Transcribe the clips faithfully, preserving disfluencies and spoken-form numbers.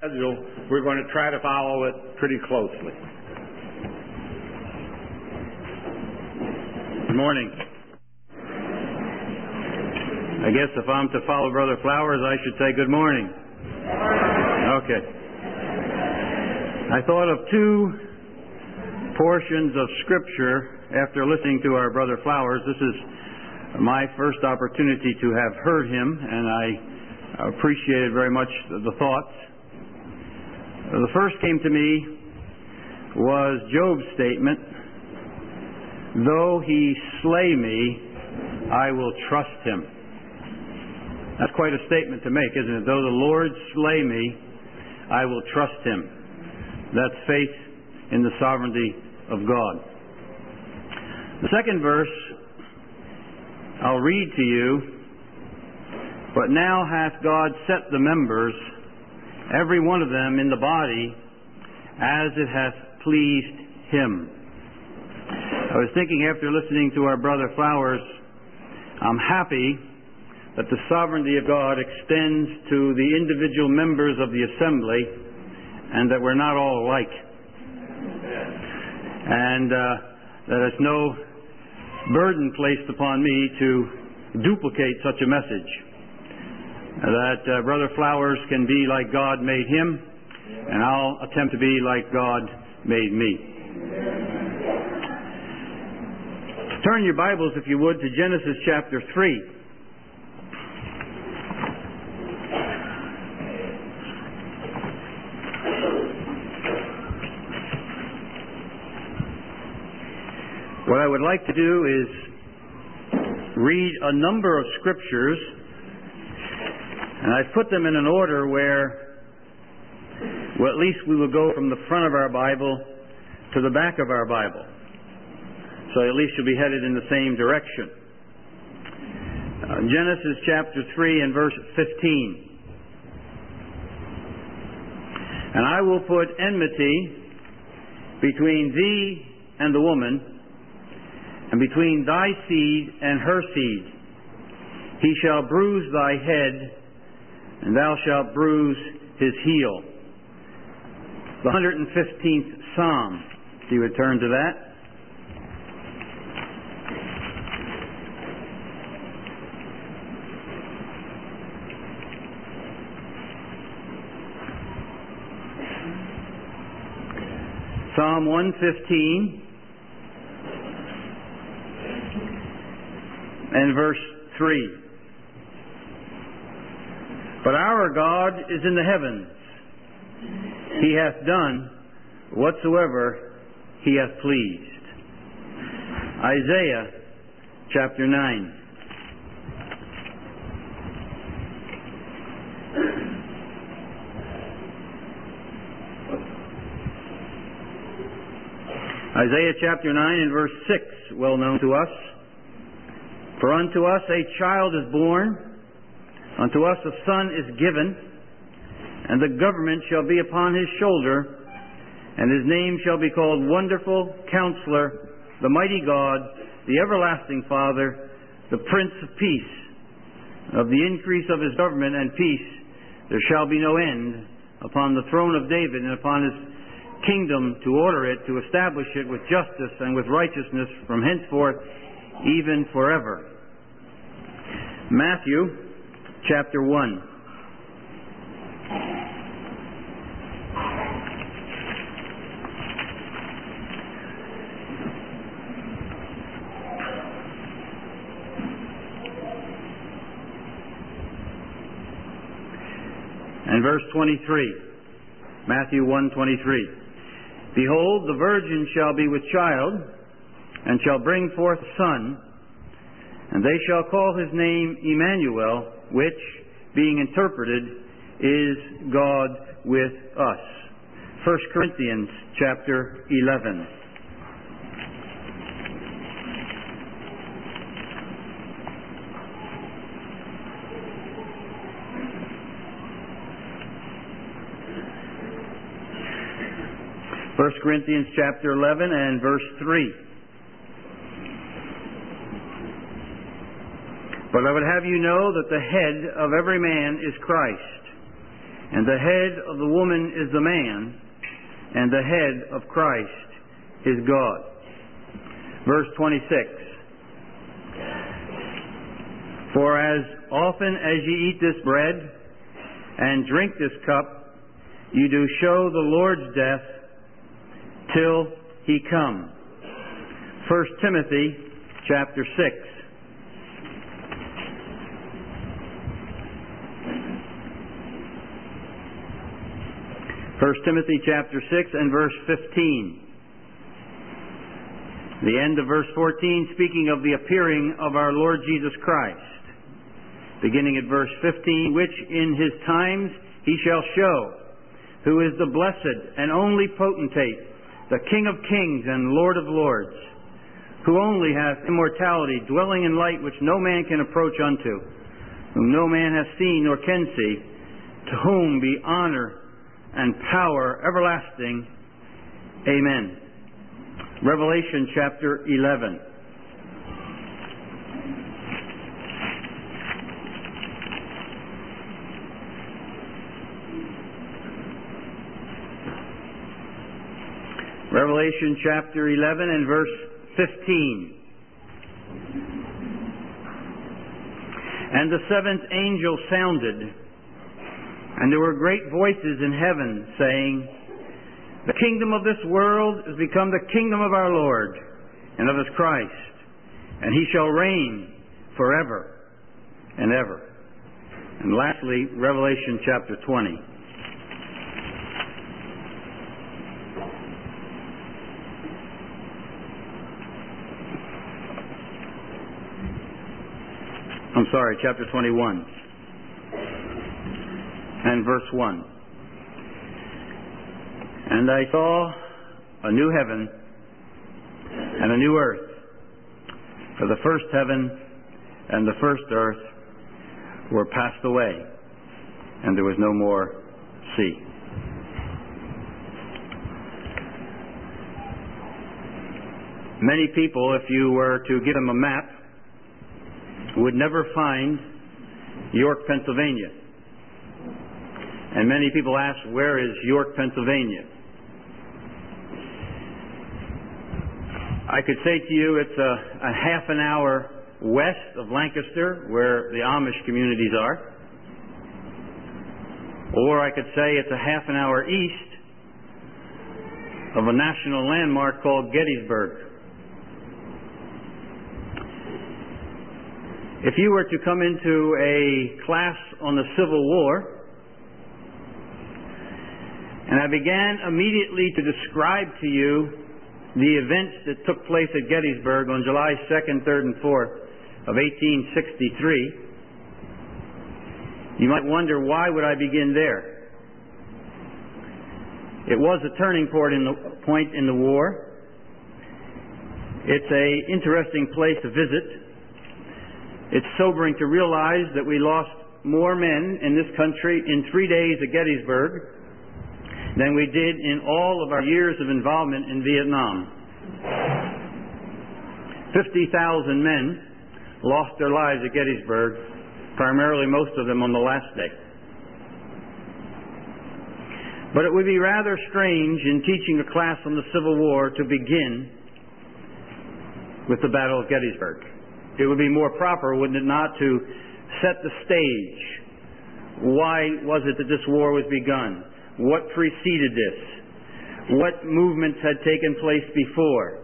schedule, we're going to try to follow it pretty closely. Good morning. I guess if I'm to follow Brother Flowers, I should say good morning. Okay. I thought of two portions of Scripture after listening to our Brother Flowers. This is my first opportunity to have heard him, and I appreciated very much the thoughts. The first came to me was Job's statement, "Though he slay me, I will trust him." That's quite a statement to make, isn't it? Though the Lord slay me, I will trust him. That's faith in the sovereignty of God. The second verse I'll read to you. "But now hath God set the members, every one of them in the body, as it hath pleased him." I was thinking after listening to our Brother Flowers, I'm happy that the sovereignty of God extends to the individual members of the assembly, and that we're not all alike. And uh, that it's no burden placed upon me to duplicate such a message. That uh, Brother Flowers can be like God made him, and I'll attempt to be like God made me. Turn your Bibles, if you would, to Genesis chapter three. What I would like to do is read a number of scriptures, and I've put them in an order where, well, at least we will go from the front of our Bible to the back of our Bible. So at least you'll be headed in the same direction. Uh, Genesis chapter three and verse fifteen. "And I will put enmity between thee and the woman, and between thy seed and her seed. He shall bruise thy head, and thou shalt bruise his heel." The one hundred fifteenth Psalm. If you would turn to that. Psalm one fifteen. And verse three. "But our God is in the heavens. He hath done whatsoever he hath pleased." Isaiah chapter nine. Isaiah chapter nine and verse six, well known to us. "For unto us a child is born, unto us a son is given, and the government shall be upon his shoulder, and his name shall be called Wonderful Counselor, the Mighty God, the Everlasting Father, the Prince of Peace. Of the increase of his government and peace there shall be no end, upon the throne of David and upon his kingdom, to order it, to establish it with justice and with righteousness from henceforth even forever." Matthew chapter one. And verse twenty-three. Matthew one twenty-three. "Behold, the virgin shall be with child, and shall bring forth a son, and they shall call his name Emmanuel," which, being interpreted, is God with us. First Corinthians chapter eleven. First Corinthians chapter eleven and verse three. "But I would have you know that the head of every man is Christ, And the head of the woman is the man, and the head of Christ is God. Verse twenty-six. For as often as ye eat this bread and drink this cup, you do show the Lord's death till he come. First Timothy chapter six. First Timothy chapter six and verse fifteen. The end of verse fourteen, speaking of the appearing of our Lord Jesus Christ. Beginning at verse fifteen, which in his times he shall show, who is the blessed and only potentate, the King of kings and Lord of lords, who only hath immortality, dwelling in light which no man can approach unto, whom no man hath seen nor can see, to whom be honor and power everlasting. Amen. Revelation chapter eleven. Revelation chapter eleven and verse fifteen. And the seventh angel sounded, and there were great voices in heaven, saying, the kingdom of this world is become the kingdom of our Lord and of his Christ, and he shall reign forever and ever. And lastly, Revelation chapter twenty. I'm sorry, chapter twenty-one and verse one. And I saw a new heaven and a new earth, for the first heaven and the first earth were passed away, and there was no more sea. Many people, if you were to give them a map, would never find York, Pennsylvania. And many people ask, where is York, Pennsylvania? I could say to you it's a, a half an hour west of Lancaster, where the Amish communities are. Or I could say it's a half an hour east of a national landmark called Gettysburg. If you were to come into a class on the Civil War, and I began immediately to describe to you the events that took place at Gettysburg on July second, third, and fourth of eighteen sixty-three, you might wonder, why would I begin there? It was a turning point in the, point in the war. It's an interesting place to visit. It's sobering to realize that we lost more men in this country in three days at Gettysburg than we did in all of our years of involvement in Vietnam. fifty thousand men lost their lives at Gettysburg, primarily most of them on the last day. But it would be rather strange in teaching a class on the Civil War to begin with the Battle of Gettysburg. It would be more proper, wouldn't it not, to set the stage. Why was it that this war was begun? What preceded this? What movements had taken place before?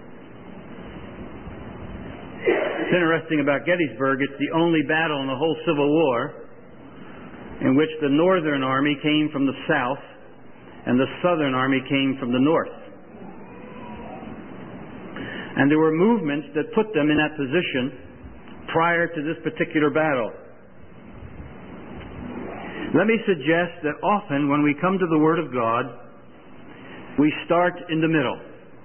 It's interesting about Gettysburg, it's the only battle in the whole Civil War in which the Northern Army came from the south and the Southern Army came from the north. And there were movements that put them in that position prior to this particular battle. Let me suggest that often when we come to the Word of God, we start in the middle.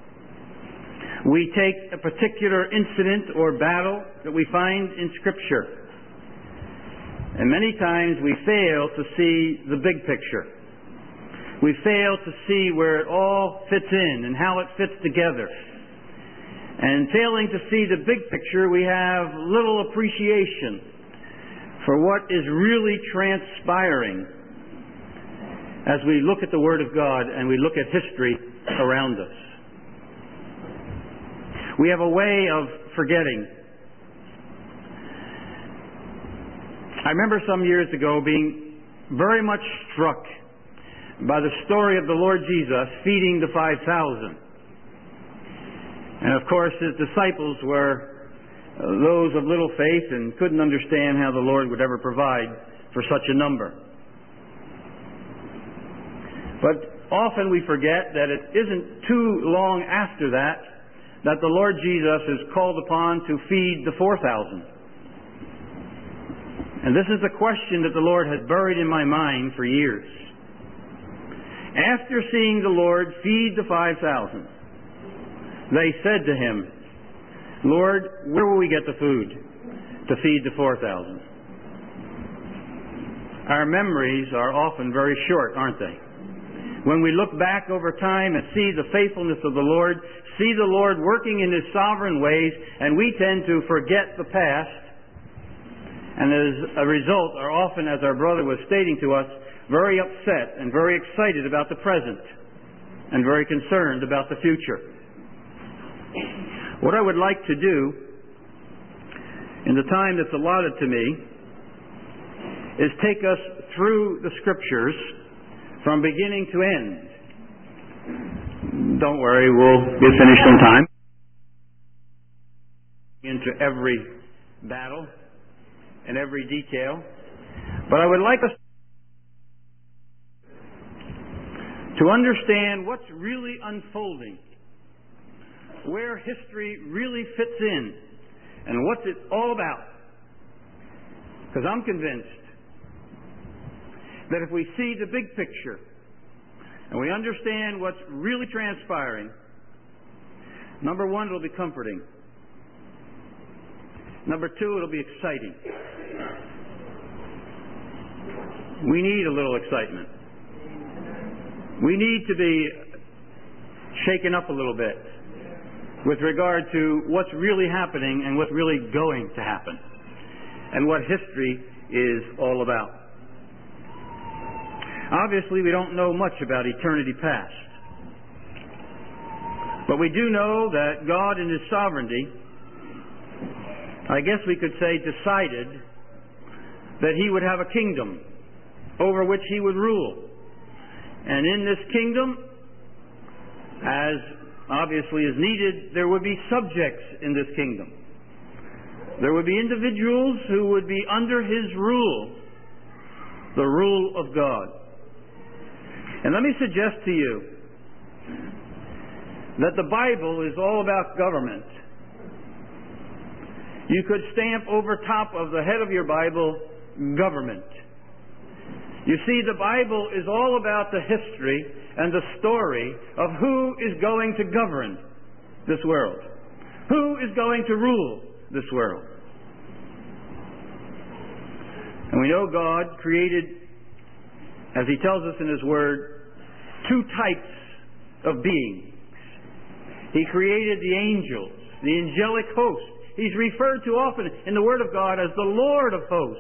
We take a particular incident or battle that we find in Scripture, and many times we fail to see the big picture. We fail to see where it all fits in and how it fits together. And failing to see the big picture, we have little appreciation for what is really transpiring as we look at the Word of God and we look at history around us. We have a way of forgetting. I remember some years ago being very much struck by the story of the Lord Jesus feeding the five thousand. And of course His disciples were those of little faith and couldn't understand how the Lord would ever provide for such a number. But often we forget that it isn't too long after that that the Lord Jesus is called upon to feed the four thousand. And this is a question that the Lord has buried in my mind for years. After seeing the Lord feed the five thousand, they said to Him, "Lord, where will we get the food to feed the four thousand? Our memories are often very short, aren't they? When we look back over time and see the faithfulness of the Lord, see the Lord working in His sovereign ways, and we tend to forget the past, and as a result are often, as our brother was stating to us, very upset and very excited about the present and very concerned about the future. What I would like to do in the time that's allotted to me is take us through the Scriptures from beginning to end. Don't worry, we'll get finished on time. Into every battle and every detail. But I would like us to understand what's really unfolding, where history really fits in, and what's it all about. Because I'm convinced that if we see the big picture and we understand what's really transpiring, number one, it'll be comforting. Number two, it'll be exciting. We need a little excitement. We need to be shaken up a little bit with regard to what's really happening and what's really going to happen and what history is all about. Obviously, we don't know much about eternity past. But we do know that God in His sovereignty, I guess we could say, decided that He would have a kingdom over which He would rule. And in this kingdom, as obviously is needed, there would be subjects in this kingdom. There would be individuals who would be under His rule, the rule of God. And let me suggest to you that the Bible is all about government. You could stamp over top of the head of your Bible, government. You see, the Bible is all about the history and the story of who is going to govern this world, who is going to rule this world. And we know God created, as He tells us in His Word, two types of beings. He created the angels, the angelic host. He's referred to often in the Word of God as the Lord of hosts.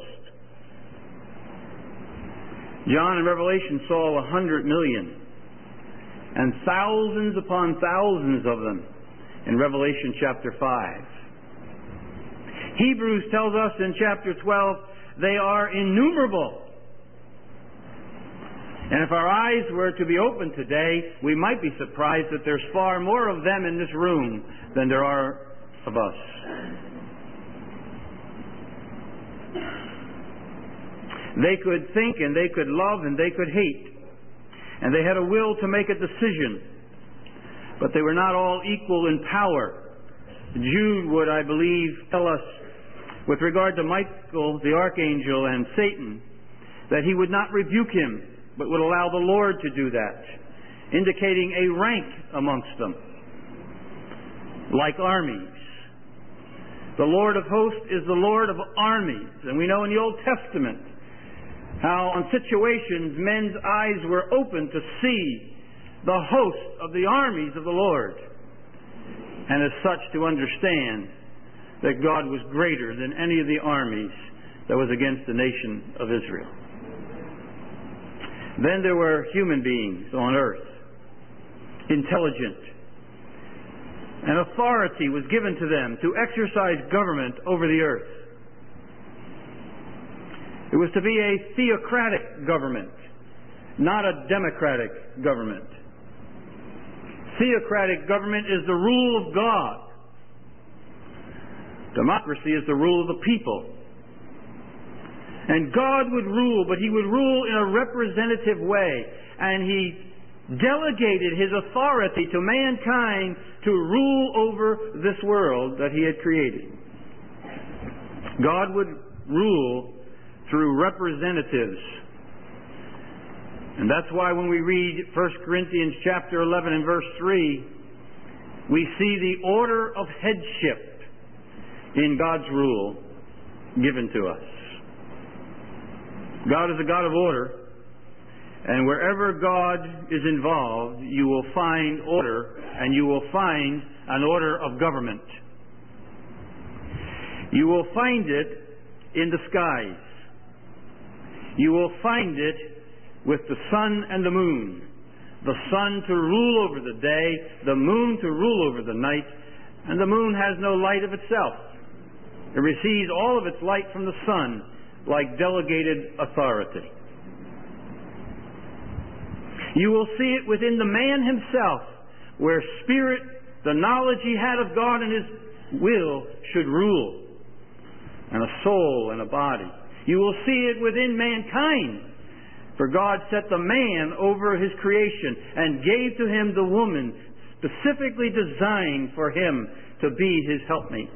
John in Revelation saw a hundred million and thousands upon thousands of them in Revelation chapter five. Hebrews tells us in chapter twelve they are innumerable. And if our eyes were to be opened today, we might be surprised that there's far more of them in this room than there are of us. They could think and they could love and they could hate. And they had a will to make a decision. But they were not all equal in power. Jude would, I believe, tell us with regard to Michael, the archangel, and Satan, that he would not rebuke him, but would allow the Lord to do that, indicating a rank amongst them, like armies. The Lord of hosts is the Lord of armies. And we know in the Old Testament how on situations men's eyes were open to see the host of the armies of the Lord, and as such to understand that God was greater than any of the armies that was against the nation of Israel. Then there were human beings on earth, intelligent, and authority was given to them to exercise government over the earth. It was to be a theocratic government, not a democratic government. Theocratic government is the rule of God. Democracy is the rule of the people. And God would rule, but He would rule in a representative way. And He delegated His authority to mankind to rule over this world that He had created. God would rule through representatives. And that's why when we read First Corinthians chapter eleven and verse three, we see the order of headship in God's rule given to us. God is a God of order, and wherever God is involved, you will find order, and you will find an order of government. You will find it in the skies. You will find it with the sun and the moon. The sun to rule over the day, the moon to rule over the night, and the moon has no light of itself. It receives all of its light from the sun, like delegated authority. You will see it within the man himself, where spirit, the knowledge he had of God and His will, should rule, and a soul and a body. You will see it within mankind, for God set the man over his creation and gave to him the woman specifically designed for him to be his helpmate.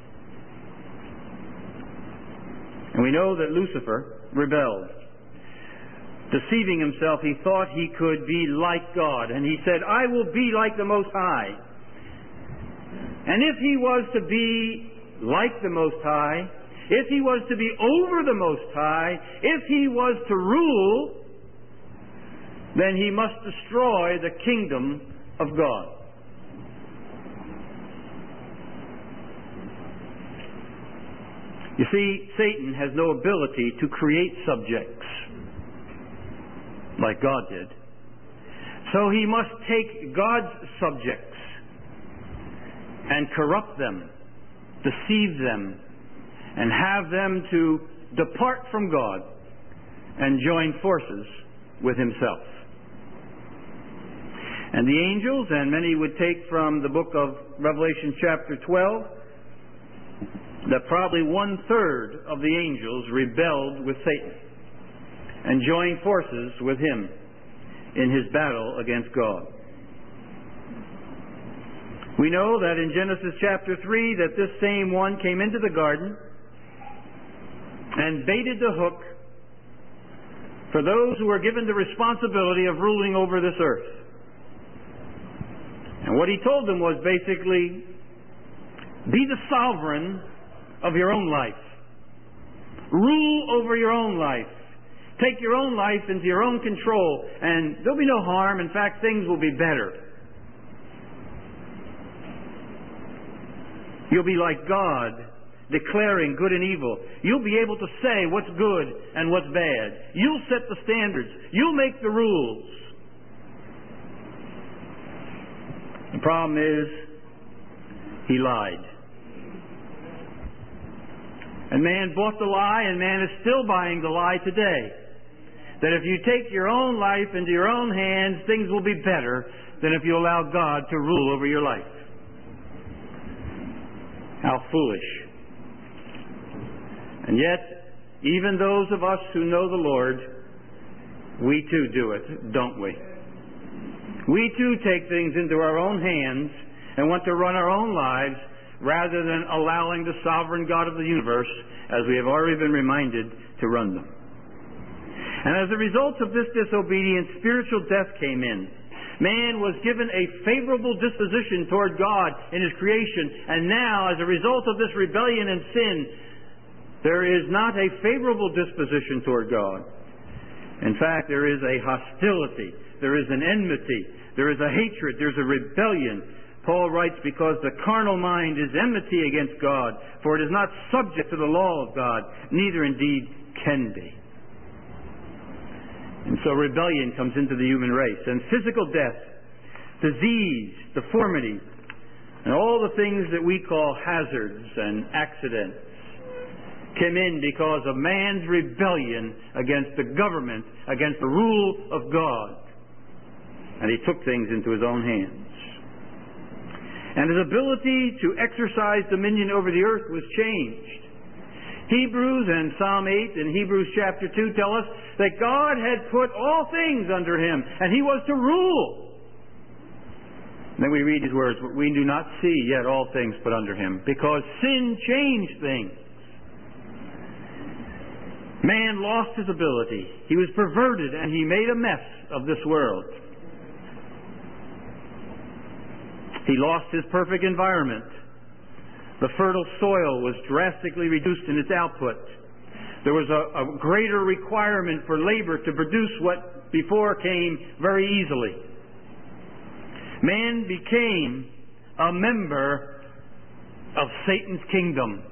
And we know that Lucifer rebelled. Deceiving himself, he thought he could be like God. And he said, I will be like the Most High. And if he was to be like the Most High, if he was to be over the Most High, if he was to rule, then he must destroy the kingdom of God. You see, Satan has no ability to create subjects like God did. So he must take God's subjects and corrupt them, deceive them, and have them to depart from God and join forces with himself. And the angels, and many would take from the book of Revelation chapter twelve, that probably one-third of the angels rebelled with Satan and joined forces with him in his battle against God. We know that in Genesis chapter three that this same one came into the garden and baited the hook for those who were given the responsibility of ruling over this earth. And what he told them was basically, be the sovereign of your own life. Rule over your own life. Take your own life into your own control, and there'll be no harm. In fact, things will be better. You'll be like God, declaring good and evil. You'll be able to say what's good and what's bad. You'll set the standards. You'll make the rules. The problem is, he lied. And man bought the lie, and man is still buying the lie today. That if you take your own life into your own hands, things will be better than if you allow God to rule over your life. How foolish. And yet, even those of us who know the Lord, we too do it, don't we? We too take things into our own hands and want to run our own lives rather than allowing the sovereign God of the universe, as we have already been reminded, to run them. And as a result of this disobedience, spiritual death came in. Man was given a favorable disposition toward God in His creation, and now, as a result of this rebellion and sin, there is not a favorable disposition toward God. In fact, there is a hostility, there is an enmity, there is a hatred, there's a rebellion. Paul writes, because the carnal mind is enmity against God, for it is not subject to the law of God, neither indeed can be. And so rebellion comes into the human race. And physical death, disease, deformity, and all the things that we call hazards and accidents came in because of man's rebellion against the government, against the rule of God. And he took things into his own hands. And his ability to exercise dominion over the earth was changed. Hebrews and Psalm eight and Hebrews chapter two tell us that God had put all things under him, and he was to rule. And then we read these words, "But we do not see yet all things put under him, because sin changed things." Man lost his ability. He was perverted, and he made a mess of this world. He lost his perfect environment. The fertile soil was drastically reduced in its output. There was a, a greater requirement for labor to produce what before came very easily. Man became a member of Satan's kingdom.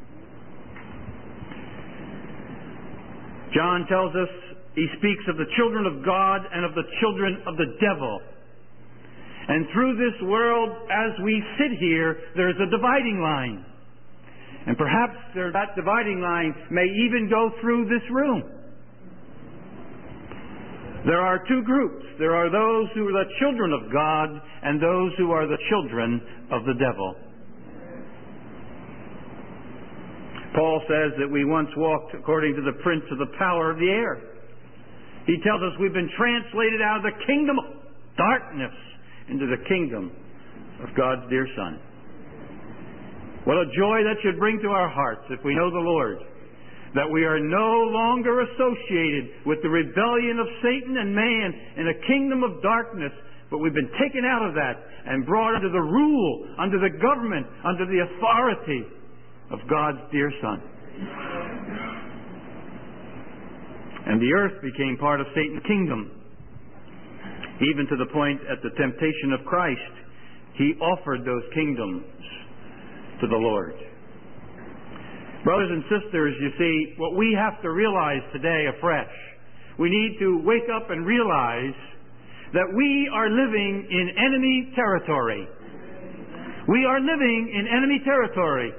John tells us, he speaks of the children of God and of the children of the devil. And through this world, as we sit here, there's a dividing line. And perhaps there, that dividing line may even go through this room. There are two groups. There are those who are the children of God and those who are the children of the devil. Paul says that we once walked according to the prince of the power of the air. He tells us we've been translated out of the kingdom of darkness into the kingdom of God's dear Son. What a joy that should bring to our hearts if we know the Lord, that we are no longer associated with the rebellion of Satan and man in a kingdom of darkness, but we've been taken out of that and brought under the rule, under the government, under the authority of God's dear Son. And the earth became part of Satan's kingdom. Even to the point at the temptation of Christ, he offered those kingdoms to the Lord. Brothers and sisters, you see, what we have to realize today afresh, we need to wake up and realize that we are living in enemy territory. We are living in enemy territory.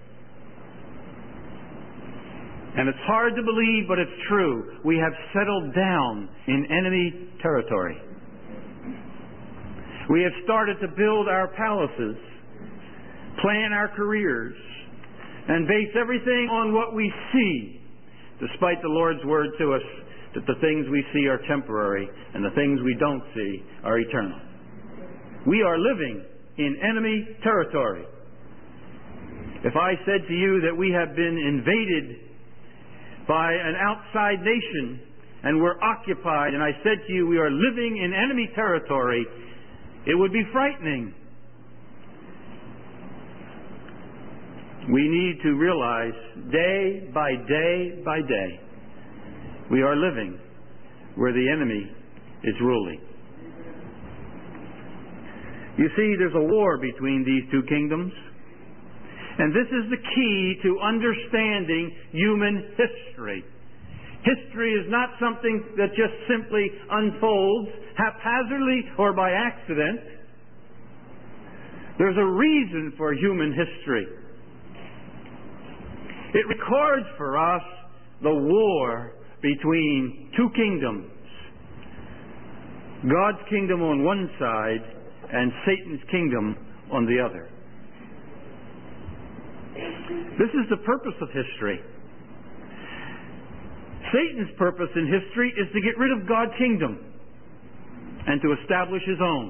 And it's hard to believe, but it's true. We have settled down in enemy territory. We have started to build our palaces, plan our careers, and base everything on what we see, despite the Lord's word to us that the things we see are temporary and the things we don't see are eternal. We are living in enemy territory. If I said to you that we have been invaded by an outside nation and we're occupied, and I said to you we are living in enemy territory, it would be frightening. We need to realize day by day by day we are living where the enemy is ruling. You see, there's a war between these two kingdoms. And this is the key to understanding human history. History is not something that just simply unfolds haphazardly or by accident. There's a reason for human history. It records for us the war between two kingdoms. God's kingdom on one side and Satan's kingdom on the other. This is the purpose of history. Satan's purpose in history is to get rid of God's kingdom and to establish his own.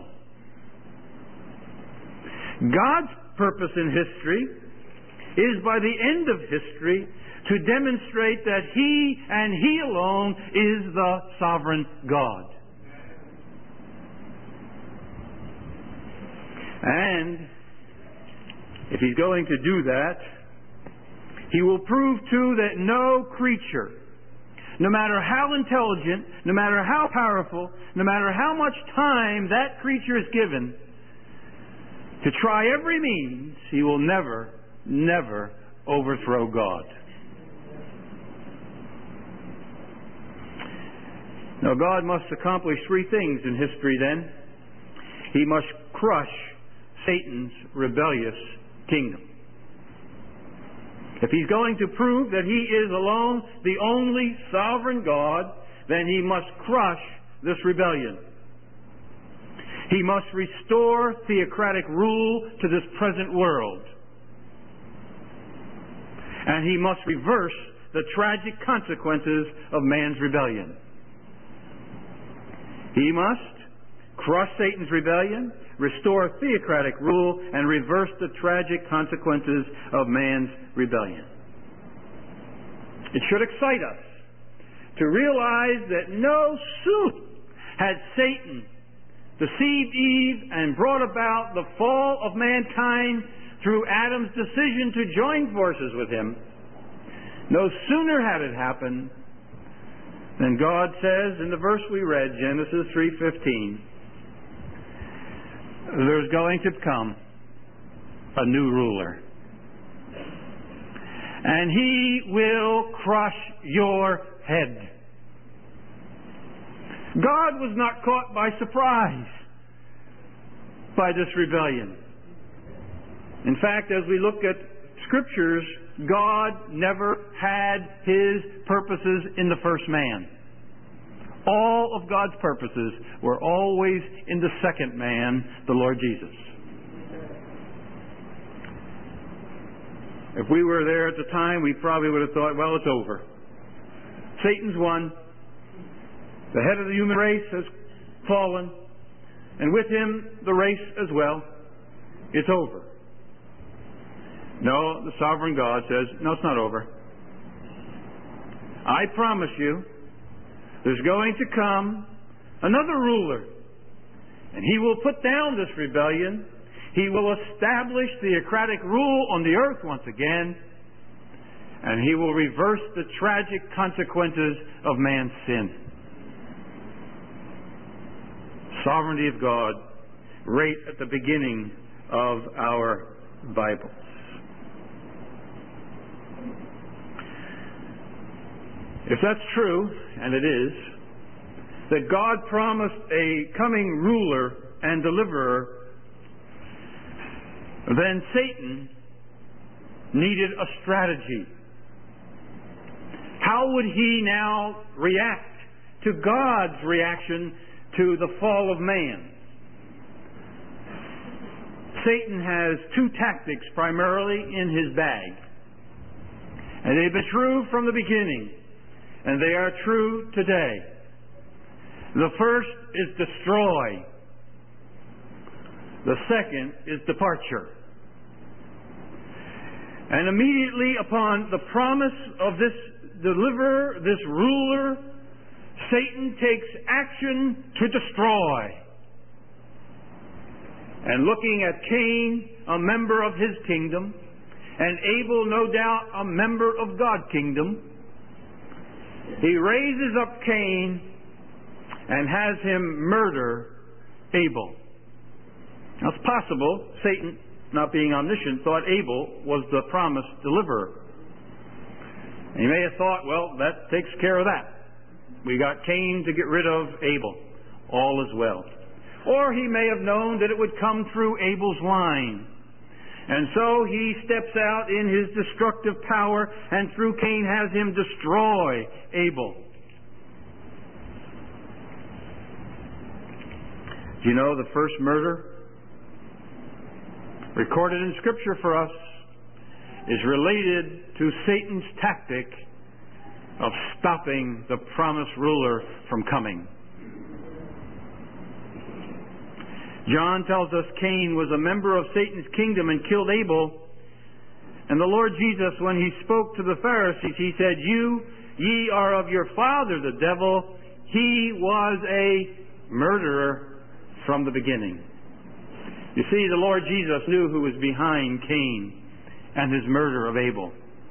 God's purpose in history is, by the end of history, to demonstrate that he and he alone is the sovereign God. And if he's going to do that, he will prove too that no creature, no matter how intelligent, no matter how powerful, no matter how much time that creature is given to try every means, he will never, never overthrow God. Now, God must accomplish three things in history then. He must crush Satan's rebellious kingdom. If He's going to prove that He is alone the only sovereign God, then He must crush this rebellion. He must restore theocratic rule to this present world. And He must reverse the tragic consequences of man's rebellion. He must crush Satan's rebellion, restore theocratic rule, and reverse the tragic consequences of man's rebellion. It should excite us to realize that no sooner had Satan deceived Eve and brought about the fall of mankind through Adam's decision to join forces with him, no sooner had it happened than God says in the verse we read, Genesis three fifteen, there's going to come a new ruler. And he will crush your head. God was not caught by surprise by this rebellion. In fact, as we look at Scriptures, God never had His purposes in the first man. All of God's purposes were always in the second man, the Lord Jesus. If we were there at the time, we probably would have thought, well, it's over. Satan's won. The head of the human race has fallen. And with him, the race as well. It's over. No, the sovereign God says, no, it's not over. I promise you, there's going to come another ruler. And he will put down this rebellion. He will establish theocratic rule on the earth once again. And he will reverse the tragic consequences of man's sin. Sovereignty of God, right at the beginning of our Bibles. If that's true, and it is, that God promised a coming ruler and deliverer, then Satan needed a strategy. How would he now react to God's reaction to the fall of man? Satan has two tactics primarily in his bag. And they've been true from the beginning. And they are true today. The first is destroy. The second is departure. And immediately upon the promise of this deliverer, this ruler, Satan takes action to destroy. And looking at Cain, a member of his kingdom, and Abel, no doubt, a member of God's kingdom, he raises up Cain and has him murder Abel. Now it's possible Satan, not being omniscient, thought Abel was the promised deliverer. And he may have thought, well, that takes care of that. We got Cain to get rid of Abel. All is well. Or he may have known that it would come through Abel's line. And so he steps out in his destructive power and through Cain has him destroy Abel. Do you know the first murder recorded in Scripture for us is related to Satan's tactic of stopping the promised ruler from coming. John tells us Cain was a member of Satan's kingdom and killed Abel. And the Lord Jesus, when He spoke to the Pharisees, He said, You, ye are of your father the devil. He was a murderer from the beginning. You see, the Lord Jesus knew who was behind Cain and his murder of Abel.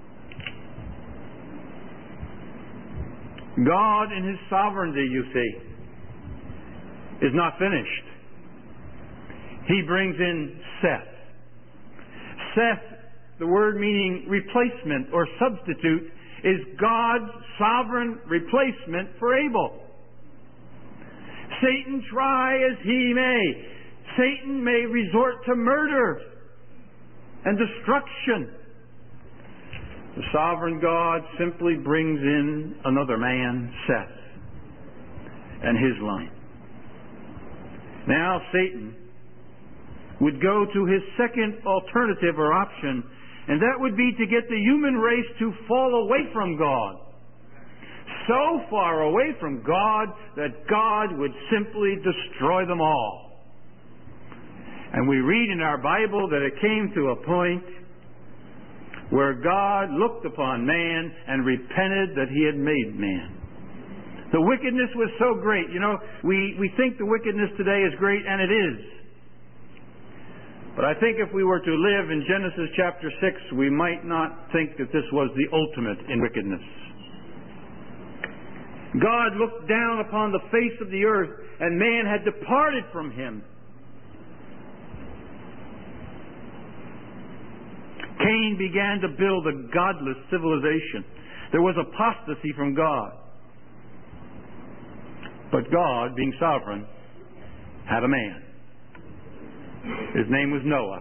God in His sovereignty, you see, is not finished. He brings in Seth. Seth, the word meaning replacement or substitute, is God's sovereign replacement for Abel. Satan try as he may. Satan may resort to murder and destruction. The sovereign God simply brings in another man, Seth, and his line. Now Satan would go to his second alternative or option, and that would be to get the human race to fall away from God. So far away from God that God would simply destroy them all. And we read in our Bible that it came to a point where God looked upon man and repented that he had made man. The wickedness was so great. You know, we, we think the wickedness today is great, and it is. But I think if we were to live in Genesis chapter six, we might not think that this was the ultimate in wickedness. God looked down upon the face of the earth, and man had departed from him. Cain began to build a godless civilization. There was apostasy from God. But God, being sovereign, had a man. His name was Noah.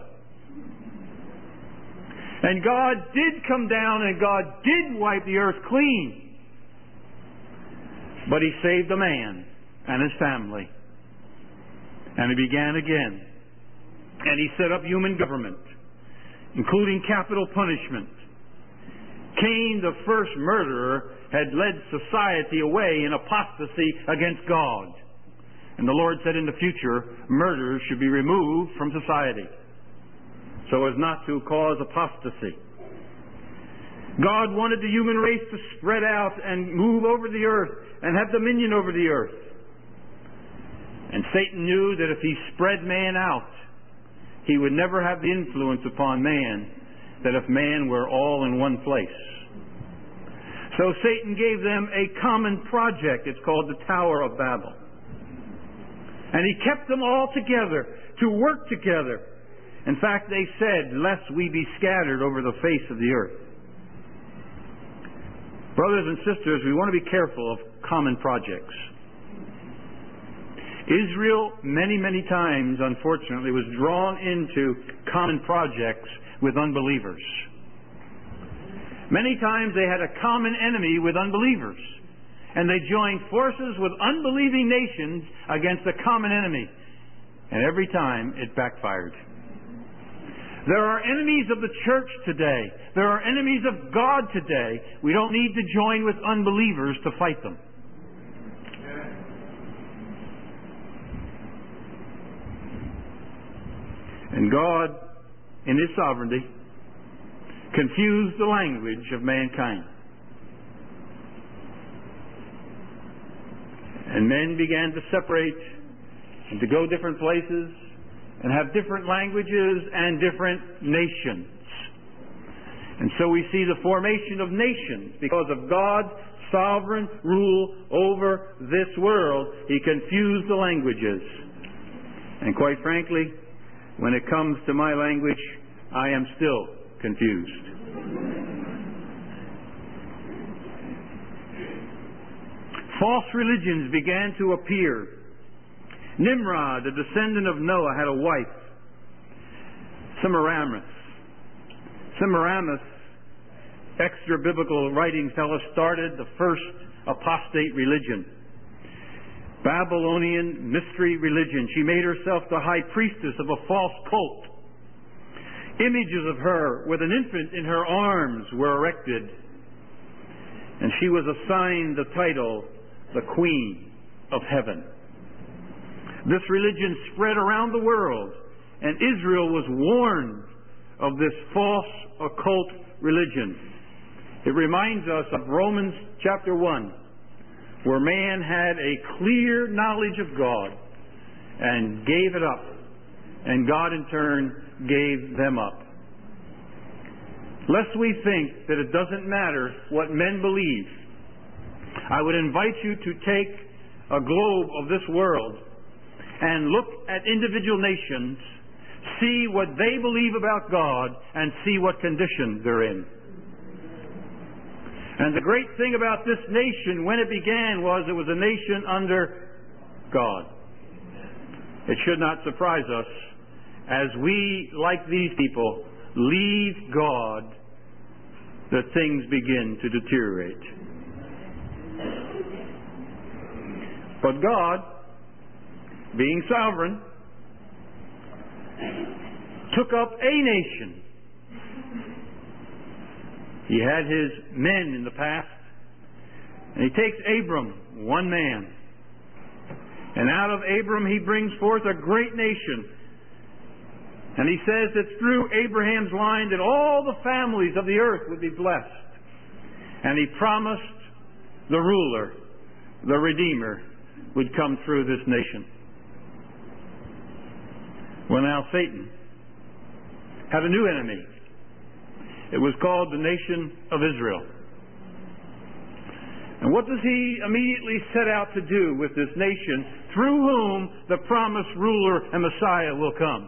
And God did come down and God did wipe the earth clean. But he saved a man and his family. And he began again. And he set up human government, including capital punishment. Cain, the first murderer, had led society away in apostasy against God. And the Lord said in the future, murders should be removed from society so as not to cause apostasy. God wanted the human race to spread out and move over the earth and have dominion over the earth. And Satan knew that if he spread man out, he would never have the influence upon man that if man were all in one place. So Satan gave them a common project. It's called the Tower of Babel. And he kept them all together to work together. In fact, they said, lest we be scattered over the face of the earth. Brothers and sisters, we want to be careful of common projects. Israel, many, many times, unfortunately, was drawn into common projects with unbelievers. Many times they had a common enemy with unbelievers. And they joined forces with unbelieving nations against a common enemy. And every time it backfired. There are enemies of the church today. There are enemies of God today. We don't need to join with unbelievers to fight them. And God, in His sovereignty, confused the language of mankind. And men began to separate and to go different places and have different languages and different nations. And so we see the formation of nations because of God's sovereign rule over this world. He confused the languages. And quite frankly, when it comes to my language, I am still confused. False religions began to appear. Nimrod, a descendant of Noah, had a wife, Semiramis. Semiramis, extra-biblical writings tell us, started the first apostate religion. Babylonian mystery religion. She made herself the high priestess of a false cult. Images of her with an infant in her arms were erected. And she was assigned the title, the Queen of Heaven. This religion spread around the world, and Israel was warned of this false occult religion. It reminds us of Romans chapter one, where man had a clear knowledge of God and gave it up, and God in turn gave them up. Lest we think that it doesn't matter what men believe, I would invite you to take a globe of this world and look at individual nations, see what they believe about God, and see what condition they're in. And the great thing about this nation when it began was it was a nation under God. It should not surprise us as we, like these people, leave God, that things begin to deteriorate. But God, being sovereign, took up a nation. He had his men in the past, and he takes Abram, one man, and out of Abram he brings forth a great nation. And he says that through Abraham's line that all the families of the earth would be blessed. And he promised the ruler, the Redeemer, would come through this nation. Well, now Satan had a new enemy. It was called the nation of Israel. And what does he immediately set out to do with this nation through whom the promised ruler and Messiah will come?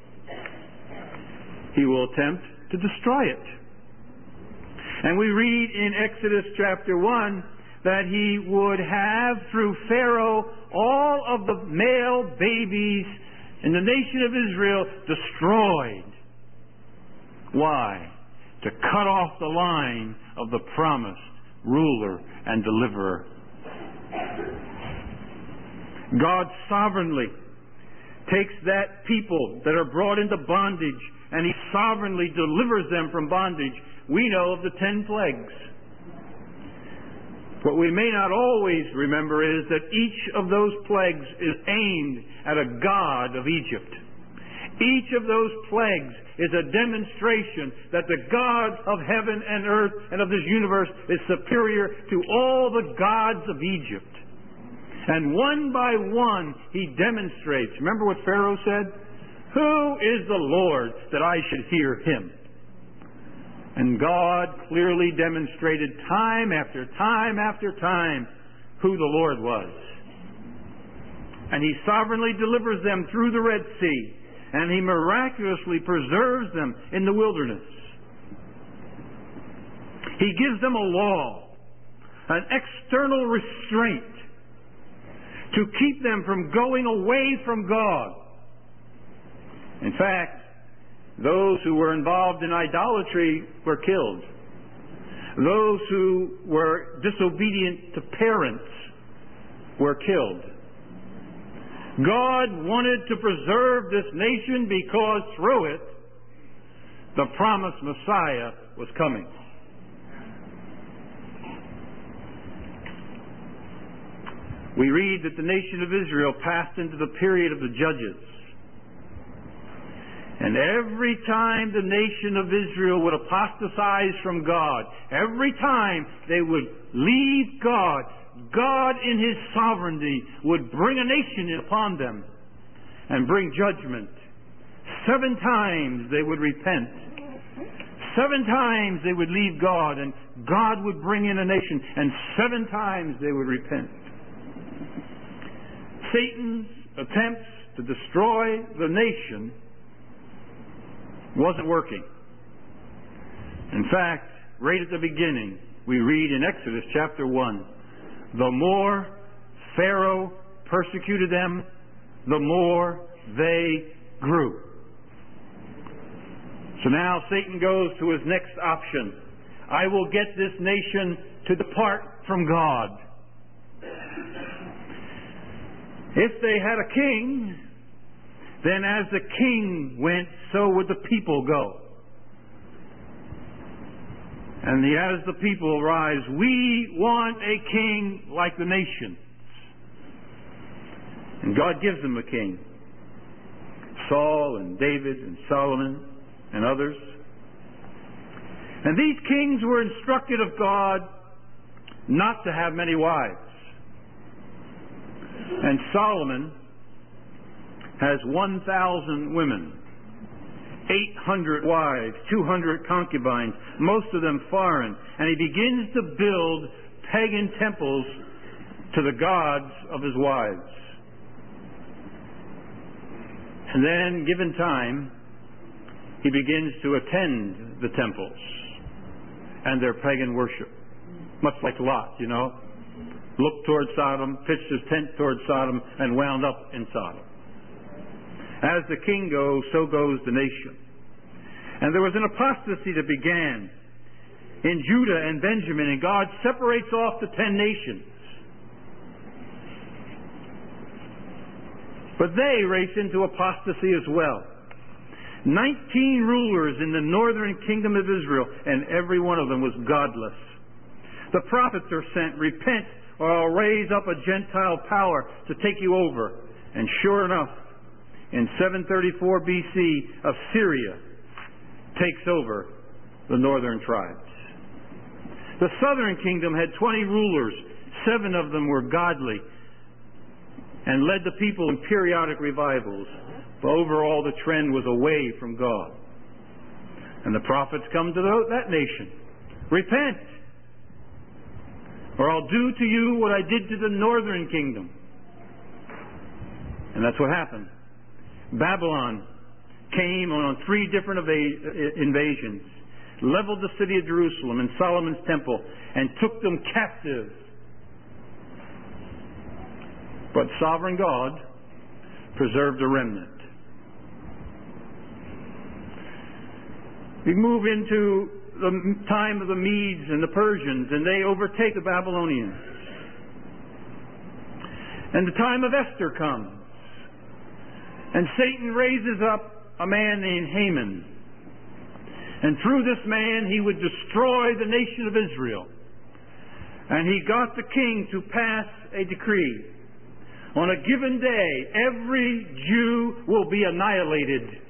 He will attempt to destroy it. And we read in Exodus chapter one that he would have through Pharaoh all of the male babies in the nation of Israel destroyed. Why? To cut off the line of the promised ruler and deliverer. God sovereignly takes that people that are brought into bondage and he sovereignly delivers them from bondage. We know of the ten plagues. What we may not always remember is that each of those plagues is aimed at a god of Egypt. Each of those plagues is a demonstration that the God of heaven and earth and of this universe is superior to all the gods of Egypt. And one by one he demonstrates. Remember what Pharaoh said? Who is the Lord that I should hear him? And God clearly demonstrated time after time after time who the Lord was. And he sovereignly delivers them through the Red Sea. And he miraculously preserves them in the wilderness. He gives them a law, an external restraint to keep them from going away from God. In fact, those who were involved in idolatry were killed. Those who were disobedient to parents were killed. God wanted to preserve this nation because through it, the promised Messiah was coming. We read that the nation of Israel passed into the period of the Judges. And every time the nation of Israel would apostatize from God, every time they would leave God, God in His sovereignty would bring a nation upon them and bring judgment. Seven times they would repent. Seven times they would leave God and God would bring in a nation, and seven times they would repent. Satan's attempts to destroy the nation wasn't working. In fact, right at the beginning, we read in Exodus chapter one, the more Pharaoh persecuted them, the more they grew. So now Satan goes to his next option. I will get this nation to depart from God. If they had a king, then as the king went, so would the people go. And the, as the people rise, we want a king like the nations. And God gives them a king. Saul and David and Solomon and others. And these kings were instructed of God not to have many wives. And Solomon has one thousand women, eight hundred wives, two hundred concubines, most of them foreign. And he begins to build pagan temples to the gods of his wives. And then, given time, he begins to attend the temples and their pagan worship. Much like Lot, you know. looked toward Sodom, pitched his tent toward Sodom, and wound up in Sodom. As the king goes, so goes the nation. And there was an apostasy that began in Judah and Benjamin, and God separates off the ten nations. But they race into apostasy as well. Nineteen rulers in the northern kingdom of Israel, and every one of them was godless. The prophets are sent, repent, or I'll raise up a Gentile power to take you over. And sure enough, in seven thirty-four B C, Assyria takes over the northern tribes. The southern kingdom had twenty rulers. Seven of them were godly and led the people in periodic revivals. But overall, the trend was away from God. And the prophets come to the, that nation. Repent, or I'll do to you what I did to the northern kingdom. And that's what happened. Babylon came on three different invasions, leveled the city of Jerusalem and Solomon's temple, and took them captive. But sovereign God preserved a remnant. We move into the time of the Medes and the Persians, and they overtake the Babylonians. And the time of Esther comes, and Satan raises up a man named Haman. And through this man he would destroy the nation of Israel. And he got the king to pass a decree. On a given day, every Jew will be annihilated.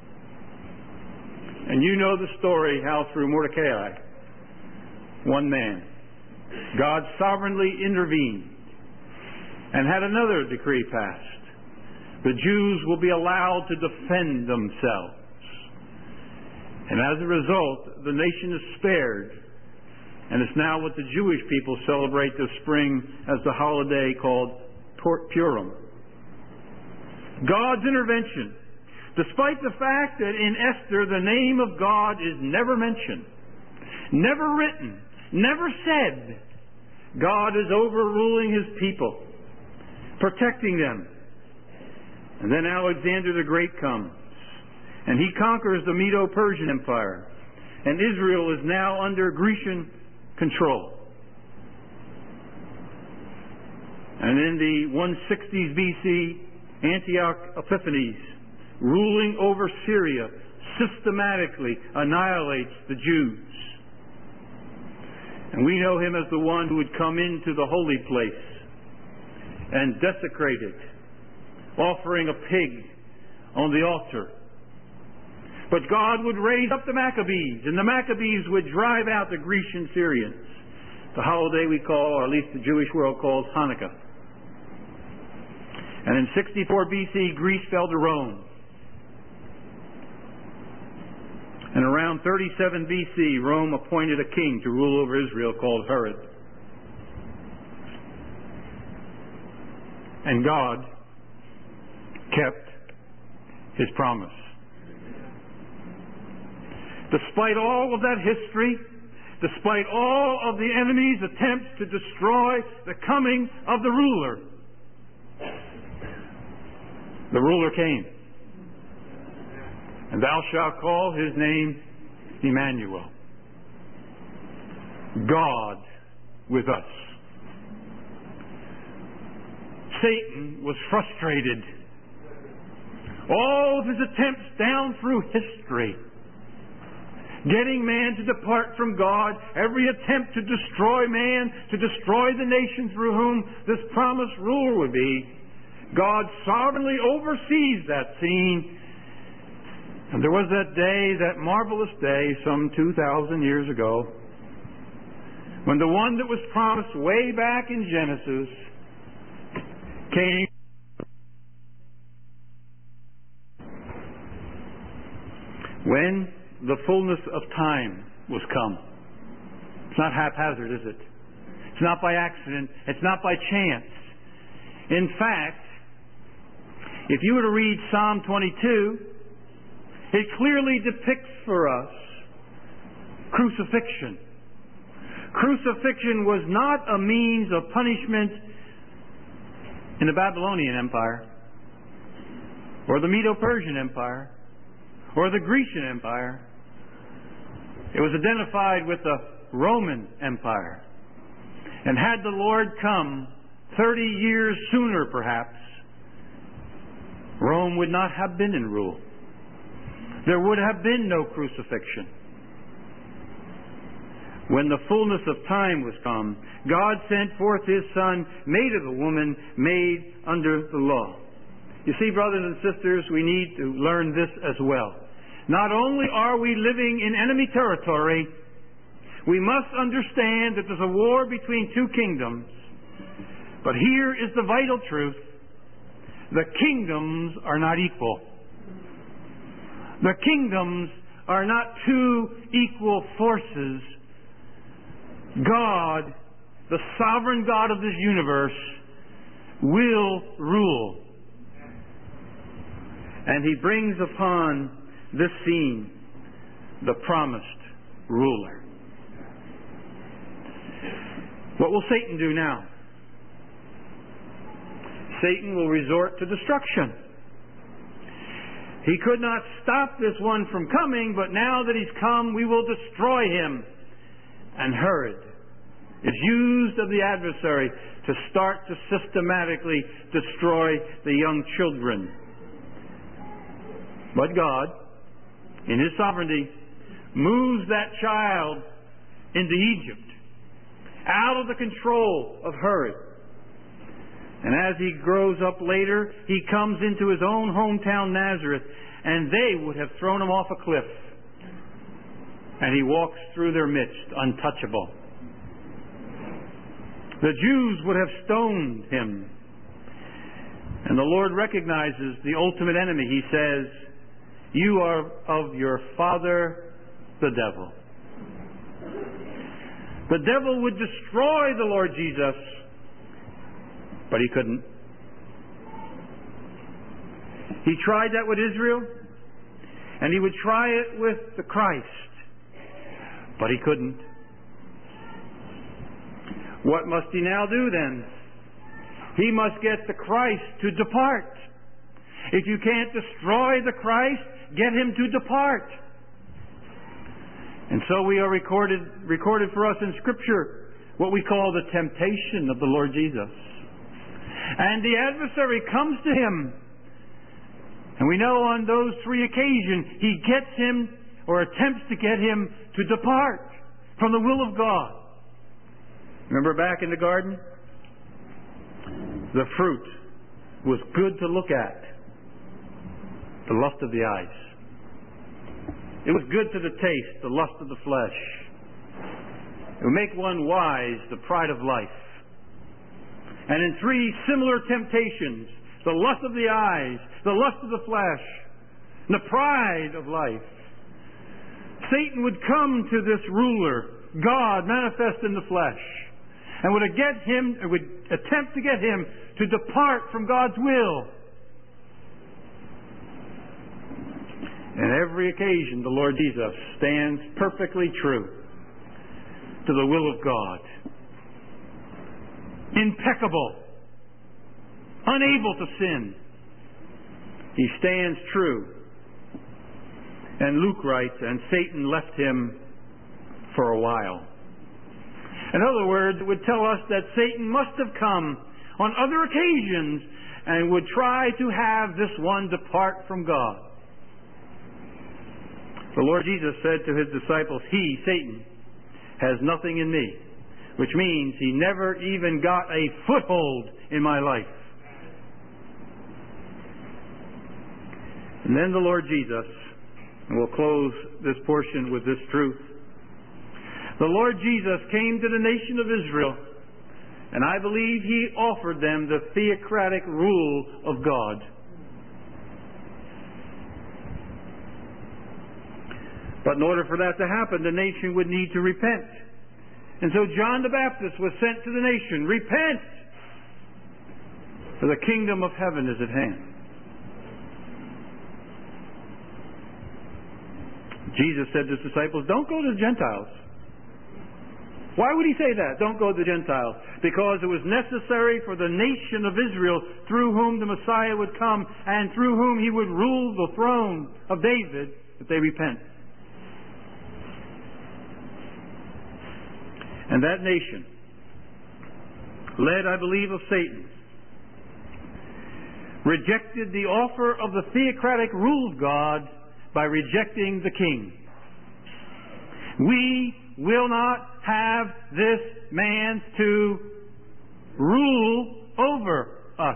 And you know the story how through Mordecai, one man, God sovereignly intervened and had another decree passed. The Jews will be allowed to defend themselves. And as a result, the nation is spared. And it's now what the Jewish people celebrate this spring as the holiday called Purim. God's intervention. Despite the fact that in Esther the name of God is never mentioned, never written, never said, God is overruling His people, protecting them. And then Alexander the Great comes, and he conquers the Medo-Persian Empire, and Israel is now under Grecian control. And in the one sixties B C, Antioch Epiphanes, ruling over Syria, systematically annihilates the Jews. And we know him as the one who would come into the holy place and desecrate it, offering a pig on the altar. But God would raise up the Maccabees, and the Maccabees would drive out the Grecian Syrians. The holiday we call, or at least the Jewish world calls, Hanukkah. And in sixty-four B C, Greece fell to Rome. And around thirty-seven B C, Rome appointed a king to rule over Israel called Herod. And God kept His promise. Despite all of that history, despite all of the enemy's attempts to destroy the coming of the ruler, the ruler came. And thou shalt call his name Emmanuel. God with us. Satan was frustrated. All of his attempts down through history, getting man to depart from God, every attempt to destroy man, to destroy the nation through whom this promised ruler would be, God sovereignly oversees that scene. And there was that day, that marvelous day, some two thousand years ago, when the one that was promised way back in Genesis came. When the fullness of time was come. It's not haphazard, is it? It's not by accident. It's not by chance. In fact, if you were to read Psalm twenty-two, it clearly depicts for us crucifixion. Crucifixion was not a means of punishment in the Babylonian Empire, or the Medo-Persian Empire, or the Grecian Empire. It was identified with the Roman Empire. And had the Lord come thirty years sooner, perhaps, Rome would not have been in rule. There would have been no crucifixion. When the fullness of time was come, God sent forth His Son, made of a woman, made under the law. You see, brothers and sisters, we need to learn this as well. Not only are we living in enemy territory, we must understand that there's a war between two kingdoms. But here is the vital truth. The kingdoms are not equal. The kingdoms are not two equal forces. God, the sovereign God of this universe, will rule. And He brings upon this scene the promised ruler. What will Satan do now? Satan will resort to destruction. He could not stop this one from coming, but now that he's come, we will destroy him. And Herod is used of the adversary to start to systematically destroy the young children. But God, in His sovereignty, moves that child into Egypt, out of the control of Herod. And as he grows up later, he comes into his own hometown, Nazareth, and they would have thrown him off a cliff. And he walks through their midst, untouchable. The Jews would have stoned him. And the Lord recognizes the ultimate enemy. He says, "You are of your father, the devil." The devil would destroy the Lord Jesus, but he couldn't. He tried that with Israel, and he would try it with the Christ, but he couldn't. What must he now do then? He must get the Christ to depart. If you can't destroy the Christ, get him to depart. And so we are recorded, recorded for us in Scripture what we call the temptation of the Lord Jesus. And the adversary comes to him. And we know on those three occasions he gets him, or attempts to get him, to depart from the will of God. Remember back in the garden? The fruit was good to look at. The lust of the eyes. It was good to the taste, the lust of the flesh. It would make one wise, the pride of life. And in three similar temptations, the lust of the eyes, the lust of the flesh, and the pride of life, Satan would come to this ruler, God manifest in the flesh, and would get him, would attempt to get him to depart from God's will. And every occasion, the Lord Jesus stands perfectly true to the will of God. Impeccable. Unable to sin. He stands true. And Luke writes, and Satan left him for a while. In other words, it would tell us that Satan must have come on other occasions and would try to have this one depart from God. The Lord Jesus said to His disciples, He, Satan, has nothing in me, which means he never even got a foothold in my life. And then the Lord Jesus, and we'll close this portion with this truth. The Lord Jesus came to the nation of Israel, and I believe He offered them the theocratic rule of God. But in order for that to happen, the nation would need to repent. And so John the Baptist was sent to the nation. Repent! For the kingdom of heaven is at hand. Jesus said to His disciples, don't go to the Gentiles. Why would he say that? Don't go to the Gentiles. Because it was necessary for the nation of Israel, through whom the Messiah would come and through whom he would rule the throne of David, that they repent. And that nation, led, I believe, of Satan, rejected the offer of the theocratic rule of God by rejecting the king. We will not have this man to rule over us.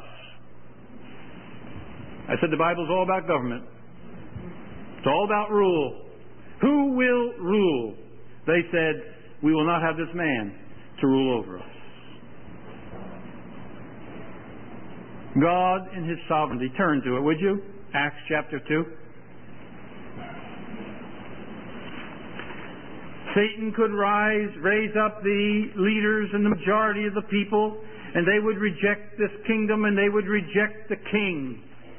I said the Bible's all about government. It's all about rule. Who will rule? They said, we will not have this man to rule over us. God in His sovereignty. Turn to it, would you? Acts chapter two. Satan could rise, raise up the leaders and the majority of the people, and they would reject this kingdom and they would reject the king.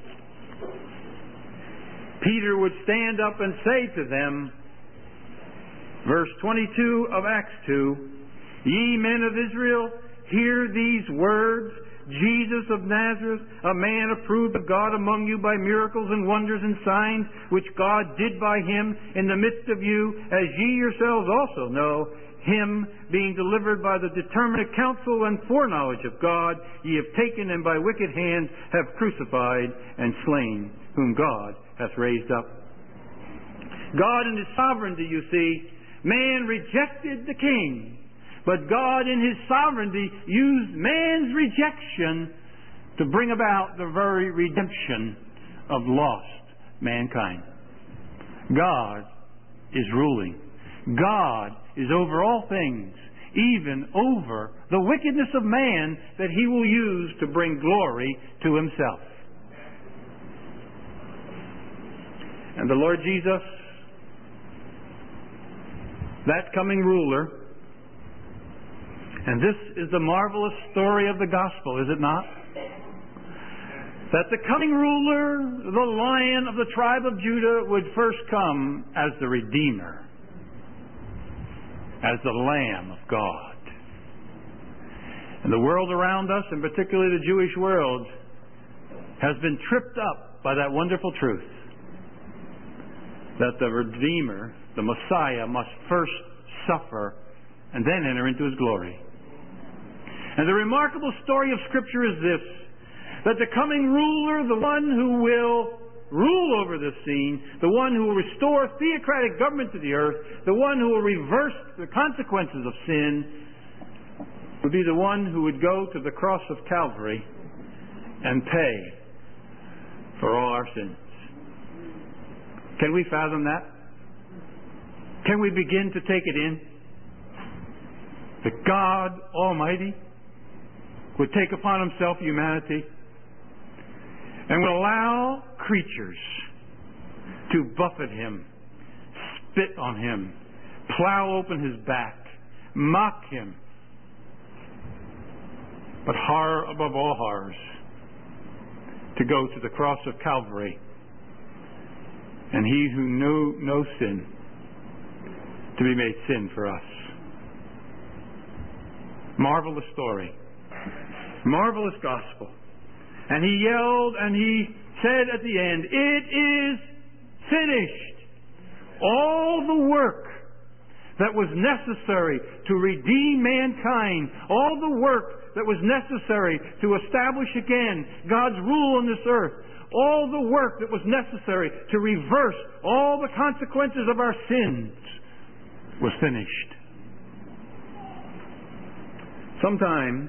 Peter would stand up and say to them, verse twenty-two of Acts two, "Ye men of Israel, hear these words. Jesus of Nazareth, a man approved of God among you by miracles and wonders and signs, which God did by him in the midst of you, as ye yourselves also know, him being delivered by the determinate counsel and foreknowledge of God, ye have taken and by wicked hands have crucified and slain, whom God hath raised up." God in His sovereignty, you see, man rejected the king. But God in His sovereignty used man's rejection to bring about the very redemption of lost mankind. God is ruling. God is over all things, even over the wickedness of man that He will use to bring glory to Himself. And the Lord Jesus, that coming ruler, and this is the marvelous story of the gospel, is it not? That the coming ruler, the Lion of the tribe of Judah, would first come as the Redeemer, as the Lamb of God. And the world around us, and particularly the Jewish world, has been tripped up by that wonderful truth that the Redeemer, the Messiah, must first suffer and then enter into His glory. And the remarkable story of Scripture is this, that the coming ruler, the one who will rule over this scene, the one who will restore theocratic government to the earth, the one who will reverse the consequences of sin, would be the one who would go to the cross of Calvary and pay for all our sins. Can we fathom that? Can we begin to take it in? That God Almighty would take upon Himself humanity and would allow creatures to buffet Him, spit on Him, plow open His back, mock Him. But horror above all horrors, to go to the cross of Calvary, and He who knew no sin to be made sin for us. Marvelous story. Marvelous gospel. And He yelled and He said at the end, "It is finished." All the work that was necessary to redeem mankind, all the work that was necessary to establish again God's rule on this earth, all the work that was necessary to reverse all the consequences of our sins was finished. Sometimes,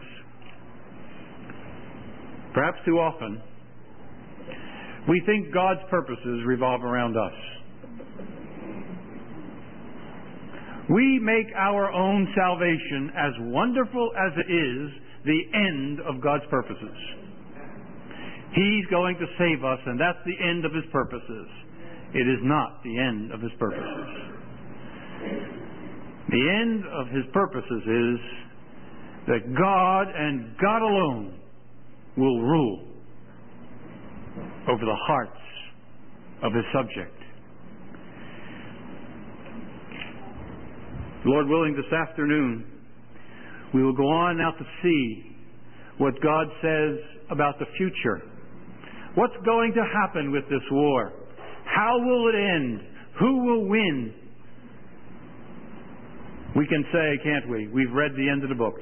perhaps too often, we think God's purposes revolve around us. We make our own salvation, as wonderful as it is, the end of God's purposes. He's going to save us, and that's the end of His purposes. It is not the end of His purposes. The end of His purposes is that God and God alone will rule over the hearts of His subject. Lord willing, this afternoon We will go on now to see what God says about the future. What's going to happen with this war? How will it end? Who will win? We can say, can't we? We've read the end of the book.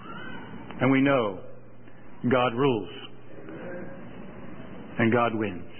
And we know God rules. And God wins.